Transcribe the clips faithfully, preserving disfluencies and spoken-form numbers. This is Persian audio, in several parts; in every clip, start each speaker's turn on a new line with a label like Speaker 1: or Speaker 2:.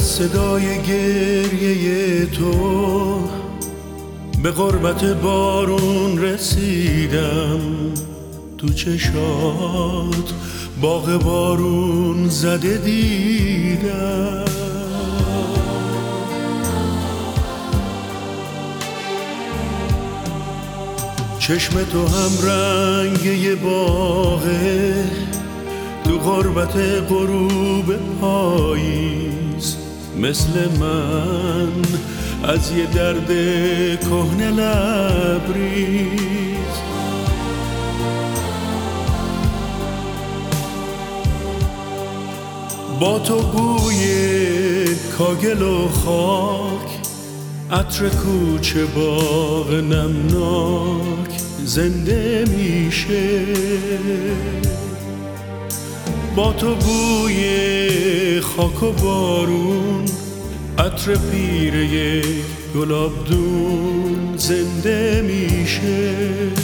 Speaker 1: صدای گریه تو به غربت بارون رسیدم، تو چشات باغ بارون زده دیدم. چشم تو هم رنگ یه باغه، تو غربت غروب پاییز، مثل من از یه درد کهنه لبریز. با تو بوی کاگل و خاک، عطر کوچه باغ نمناک زنده میشه. با تو بوی خاک و بارون، عطر پیر یک گلابدون زنده میشه.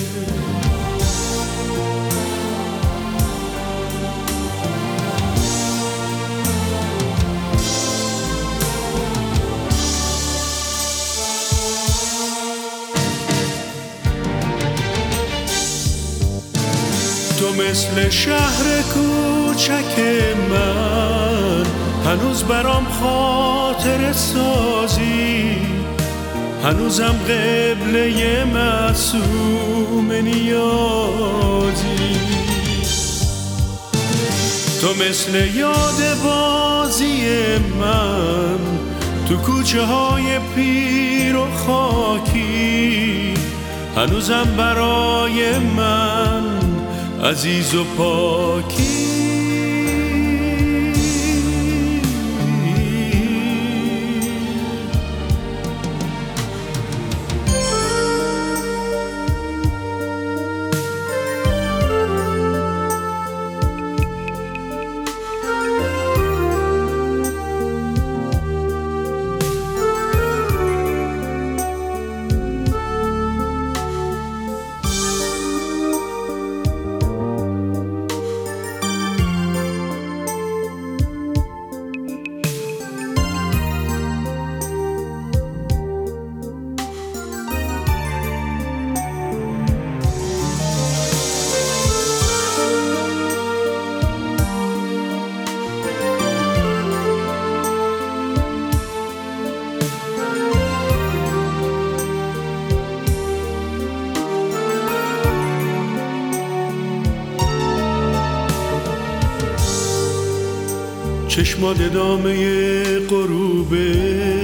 Speaker 1: تو مثل شهر کوچک من، هنوز برام خاطر سازی، هنوزم قبله معصوم نیازی. تو مثل یاد بازی من، تو کوچه های پیر و خاکی، هنوزم برای من عزیز و پاکی. چشمات ادامه غروبه،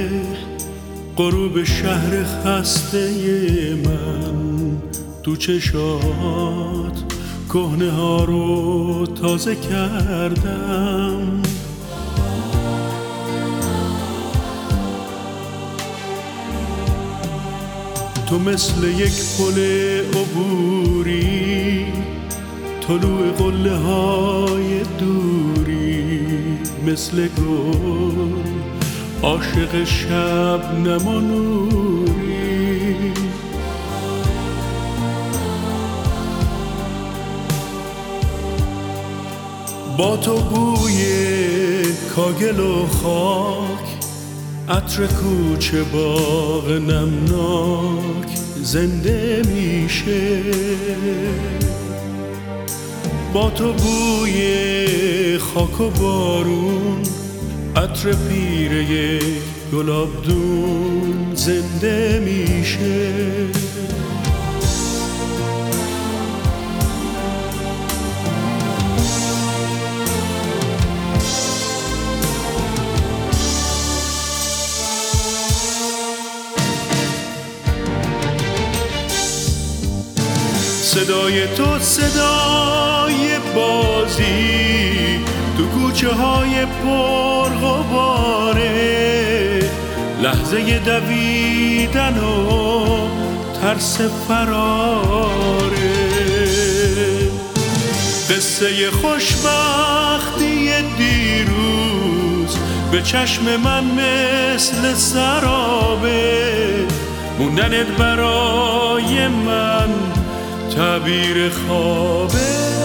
Speaker 1: غروب شهر خسته من، تو چشات کهنه ها رو تازه کردم. تو مثل یک پل عبوری، طلوع قله های دوری، مثل گل عاشق شبنم و نوری. با تو بوی کاگل و خاک، عطر کوچه باغ نمناک زنده میشه. با تو بوی خاک و بارون، عطر پیر یک گلابدون زنده میشه. صدای تو صدای بازی، تو کوچه های پر غباره، لحظه دویدن و ترس فراره. قصه خوشبختی دیروز به چشم من مثل سرابه، موندنت برای من تعبیر خوابه.